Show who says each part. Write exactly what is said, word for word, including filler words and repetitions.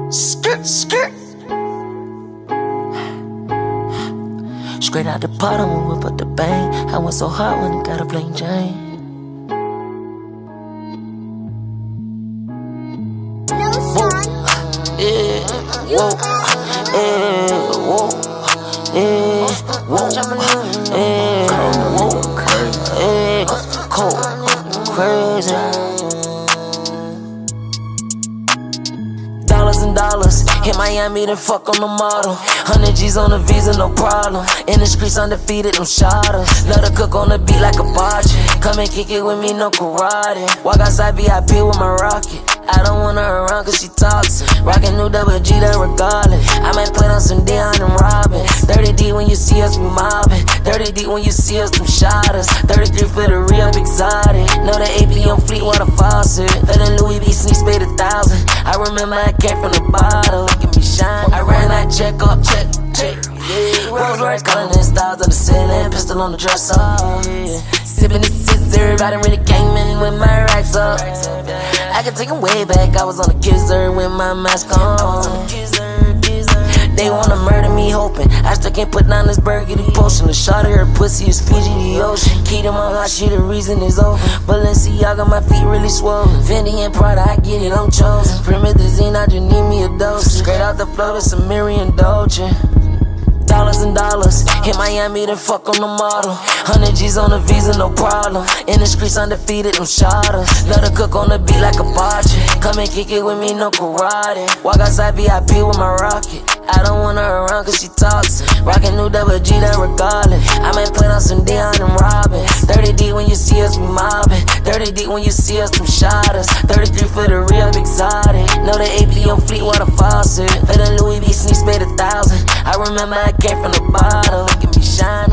Speaker 1: Skirt, skirt. Straight out the bottom and whip up the bang. I went so hard when I got a plain Jane. Whoa, yeah, whoa, yeah, whoa, yeah, whoa, yeah, whoa, yeah, cold, crazy. Dollars and dollars, hit Miami, then fuck on the model. Hundred G's on the visa, no problem. In the streets, undefeated, them shotters. Love to cook on the beat like a bocce. Come and kick it with me, no karate. Walk outside V I P with my rocket. I don't want her around cause she toxic. Rockin' new double G, that regardless. I might put on some Dion and Robin. thirty D when you see us, we mobbin'. thirty D when you see us, them shotters. thirty-three for the real exotic. Know the A P on Fleetwater Faucet. Let the Louis V sneaks paid a thousand. I remember I came from the bottom. Look at me shine. I ran that check up, check, check. Yeah. Rolls Royce calling in styles of the ceiling. Pistol on the dresser. Yeah. Sippin' the scissor. I done really came in with my racks up. I can take 'em way back. I was on the kisser with my mask on. They wanna murder me, hoping I still can't put down this burgundy potion. The shot of her pussy is Fiji, the ocean. Key to my heart, she the reason is over. Balenciaga, my feet really swollen. Fendi and Prada, I get it, I'm chosen. Promethazine, I just need me a dose. Straight out the flow, to Samiri and Dolce. Dollars and dollars, hit Miami, then fuck on the model. Hundred G's on the visa, no problem. In the streets, undefeated, them shotters. Love to cook on the beat like a bocce. Come and kick it with me, no karate. Walk outside V I P with my rocket. I don't want her around cause she toxic. Rockin' new double G, that regardless. I might put on some Dion and Robin. thirty D when you see us, we mobbin'. thirty D when you see us, them shotters. thirty-three for the real exotic. Know the A P on Fleetwater Faucet. Let the Louis V sneaks paid a thousand. I remember I came from the bottom. Look at me shine.